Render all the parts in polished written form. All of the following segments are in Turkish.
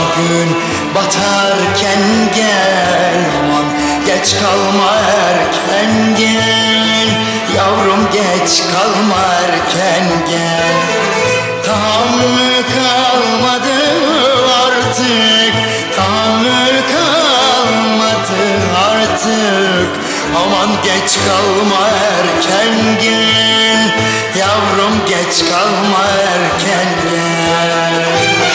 gün batarken gel, aman geç kalma erken gel. Yavrum geç kalma erken gel. Tahammül kalmadı artık, tahammül kalmadı artık. Aman geç kalma erken gel. Yavrum geç kalma erken gel.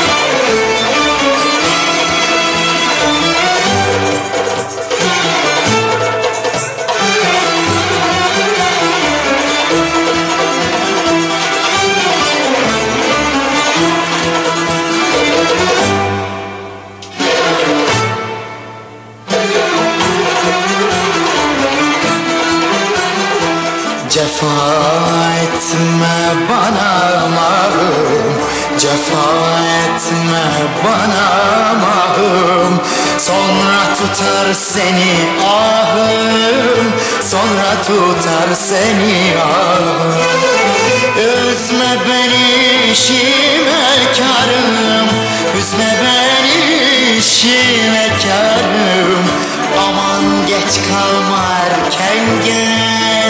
Cefa etme bana mahrum, cefa etme bana mahrum. Sonra tutar seni ahım, sonra tutar seni ahım. Üzme beni şivekarım, üzme beni şivekarım. Aman geç kalma erken gel.